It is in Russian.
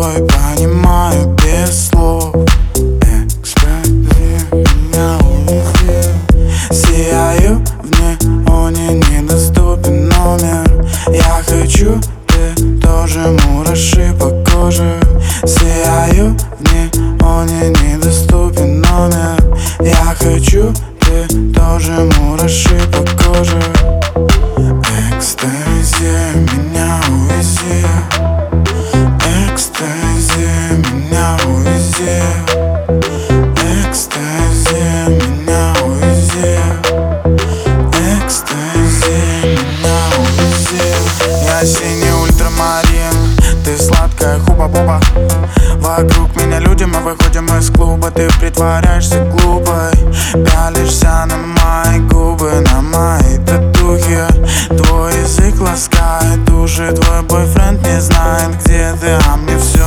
тобой понимаю без слов. Экстази меня увези. Сияю в неоне, недоступен номер. Я хочу, ты тоже, мураши по коже. Сияю в неоне, недоступен номер. Я хочу, ты тоже, мураши по коже. Экстази меня увези. Экстази меня увези. Экстази меня увези. Экстази меня увези. Я синий ультрамарин, ты сладкая хуба-буба. Вокруг меня люди, мы выходим из клуба. Ты притворяешься глупой, пялишься на мои губы, на мои татухи. Твой язык ласкает уши, твой бойфренд не знает, где ты, а мне все